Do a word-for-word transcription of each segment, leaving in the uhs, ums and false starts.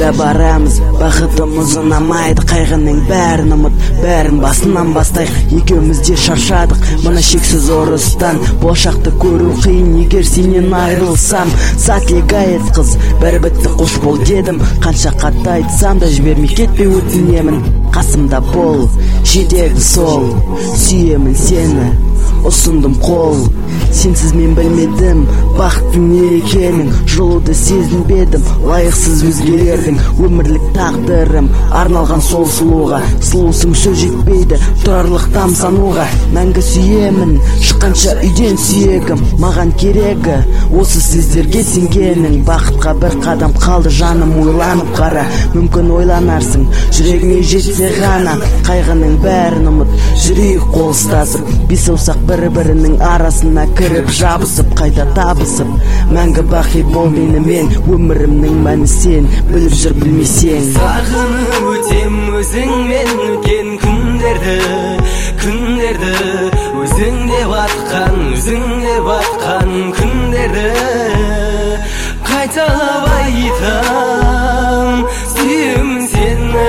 қайда барамыз, бақытымыз ұнамайды. Қайғының бәрін ұмыт, бәрін басынан бастайық. Екеуміз де шаршадық мына шексіз ұрыстан. Болашақты көру қиын, егер сенен айрылсам. Сәтлегай ет қыз, бір бітті қош бол дедім. Қанша қатты айтсам да жібермей кетпей өтінемін. Қасымда бол, жетегі сол, сүйемін сені, ұсындым қол. Сенсіз мен білмедім бақыттың не екенін, жылуды сезінбедім лайықсыз өзгелердің. Өмірлік тағдырым арналған сол сұлуға, сұлусың сөз жетпейді тұрарлық тамсануға. Мәңгі сүйемін шыққанша үйден сүйегім, маған керегі осы сөздерге сенгенің. Бақытқа бір қадам қалды жаным, ойланып қара, мүмкін ойланарсың жүрегіңе жетсе ғана. Қайғының бәрін ұмыт, жүрейік қол ұстасып, бес саусақ бір-бірінің арасына кіріп жабысып, қайта табысып. Мәңгі бақи бол менімен, өмірімнің мәні сен, біліп жүр білмесең. Сағынып өтем өзіңмен өткен күндерді, күндерді, өзіңде батқан, өзіңде батқан күндерді. Қайталап айтам, сүйемін сені,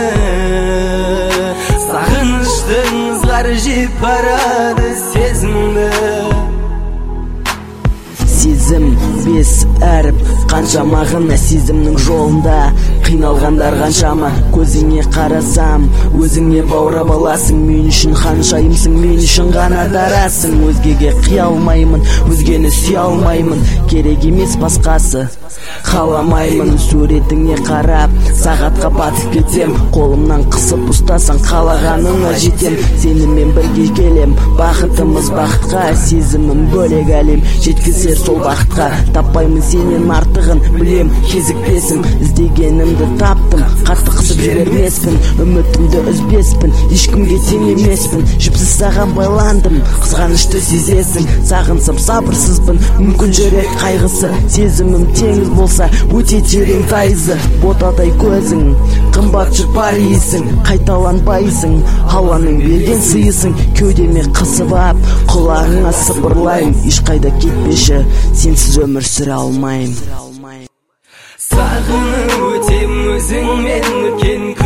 сағыныштың ызғары жеп барады сезімді. Сезім бес әріп, қанша мағына сезімнің жолында. Қиналғандар қаншама, көзіңе қарасам, өзіңе баурап аласың. Мен үшін ханшайымсың, мен үшін ғана дарасың. Өзгеге қия алмаймын, өзгені сүйе алмаймын, керек емес басқасы қаламаймын. Суретіңе қарап сағатқа батып кетем, қолымнан қысып ұстасаң қалағаныңа жетем. Сенімен бірге келем, бақытымыз бақытқа, сезімім бөлек әлем жеткізер сол бақытқа. Таппаймын сенен артығын, білем кезікпесін, іздегенімді таптым, қатты қысып жібермеспін. Үмітімді үзбеспін, ешкімге тең емеспін, жіпсіз саған байландым, қызғанышты сезесің. Сағынсам сабырсызбын, мүмкін жүрек қайғысы, сезімім теңіз болса өте терең тайызы. Ботадай көзің, қымбат жүр парисің, қайталанбайсың, ауаның берген сыйысың. Кеудеме қысып ап, құлағыңа сыбырлайым, ешқайда кетпеші, сенсіз өмір сүре алмайым. Сағынып өтем өзіңмен өткен